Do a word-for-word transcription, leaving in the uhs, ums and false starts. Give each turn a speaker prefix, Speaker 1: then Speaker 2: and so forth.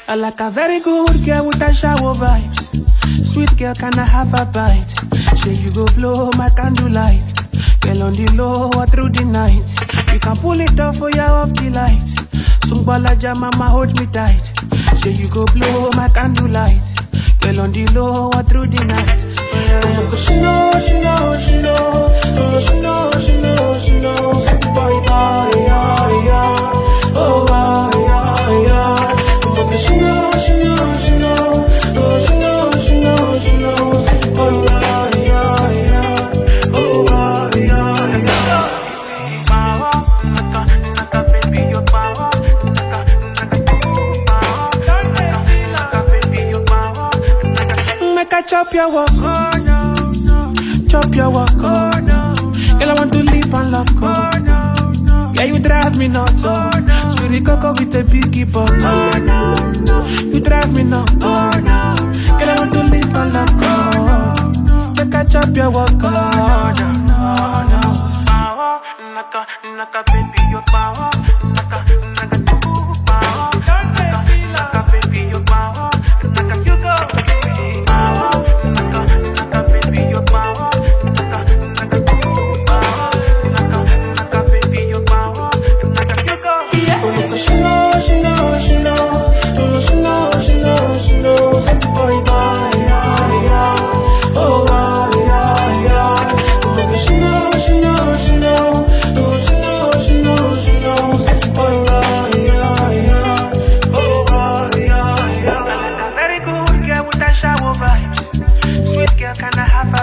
Speaker 1: I like a very good girl with a shower vibes. Sweet girl, can I have a bite? Say you go blow my candlelight. Girl on the low or through the night. You can pull it off for your off the light. Sumbala mama hold me tight. Say you go blow my candlelight. Girl on the low or through the night. Oh, she know, she know, she know. Oh, she know, she know, she knows. Bye, bye, yeah, yeah. Oh, bye, yeah, yeah. Oh, she know, she know, she know. Oh, she know, she know, she knows. Oh, yeah, yeah, yeah. Oh, bye, yeah, yeah. Power, naka, naka, baby, your power. Naka, naka, power. Naka, baby, your power. Make I chop your walk, oh no, no. Chop your walk, oh no. Girl, I want to leap and lock, oh no, no. Yeah, you drive me nuts, oh no. Spirit cocoa with a biggie butt, oh no, no. You drive me nuts, oh no. Girl, I want to leap and lock, oh. Make I chop your walk, oh no, no, no. Power, naka, naka, baby, your power. Naka, naka, power. Naka, naka, baby, your power. Naka, you go, baby. Power, naka, naka, baby, your power. Naka, naka, power. Naka, naka, baby, your power. Naka, you go. Oh, she know, she know, she know. Oh, she know, she know, she knows. Oh, yeah, yeah, yeah. Oh, yeah, yeah, yeah. Oh, she know, she know, she know. Oh, she know, she know, she knows. Oh, yeah, yeah, yeah. Oh, yeah, yeah, yeah. I like a very good girl with a shower vibes. Sweet girl, can I have a